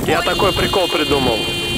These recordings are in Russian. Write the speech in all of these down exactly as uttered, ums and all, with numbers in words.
Я такой прикол придумал.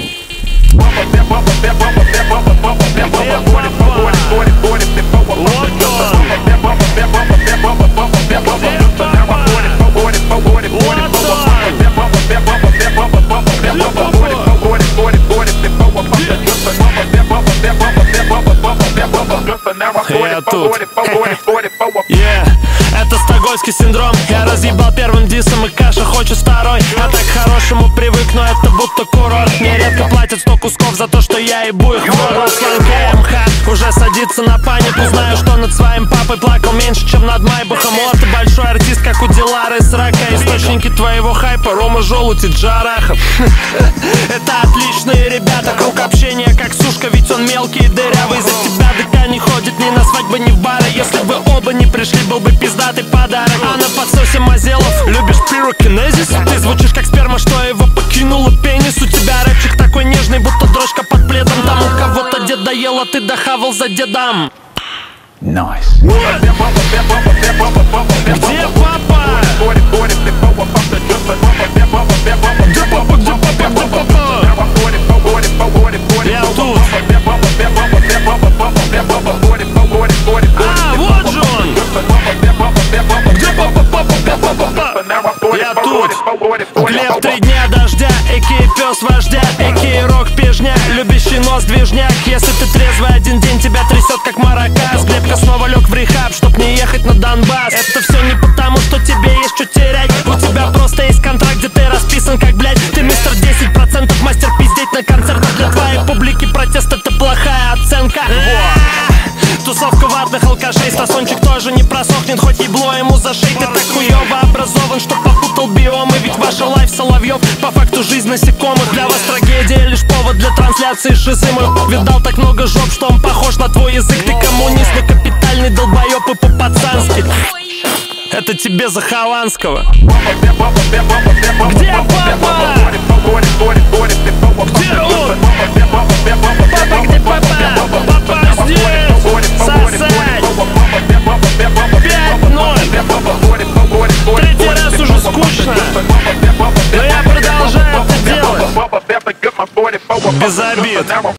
Я тут. Yeah. Это стокгольмский синдром. Я разъебал первым дисом, и каша хочет второй. А так к хорошему привык, но это будто курорт. Мне редко платят сто кусков за то, что я ебу их в рот. Руслан КМХ уже садится на панику. Знаю, что над своим папой плакал меньше, чем над Майбахом. Вот ты большой артист, как у Дилары с Рака. Источники твоего хайпа: Рома Желудь и Джарахов. Это отличные ребята, круг общения как сушка, ведь он мелкий и дырявый. За тебя ДК не ходит ни на свадьбы, ни в бары. Если бы оба не пришли, был бы пиздатый подарок. А на подсосе Мазелов любишь пирокинезис? Ты звучишь как сперма, что его покинула пенис. У тебя рэпчик такой нежный, будто дрожка под пледом. Там у кого-то дед доел, а ты дохавал за дедом. Nice. Где папа? Где папа? Где папа? Где папа? Я тут. А, вот же он. Где папа, папа, папа, папа? Я тут. Глеб, три дня дождя, эки пес вождя, эки рок пижня, любящий нос движняк. Если ты трезвый, один день тебя трясет как маракас. Глебка снова лег в рехаб, чтоб не ехать на Донбасс. Это все не потому, что тебе есть что терять. У тебя просто есть контракт, где ты расписан как, блядь, ты мистер десять процентов, мастер пиздеть на концертах. Для твоей публики протест — это плохая оценка. Тусовка ватных алкашей, стасончик тоже не просохнет, хоть ебло ему зашей. Ты так хуёво образован, что попутал биомы. Ведь ваша лайф Соловьев по факту жизнь насекомых. Для вас трагедия лишь повод для трансляции шизы. Мой видал так много жоп, что он похож на твой язык. Ты коммунист, но капитальный долбоёб и по-пацански. Это тебе за Хованского. Где папа? Где он? Папа, где папа? Папа здесь. Сосать. Пять ноль. Третий раз уже скучно, но я продолжаю это делать. Без обид.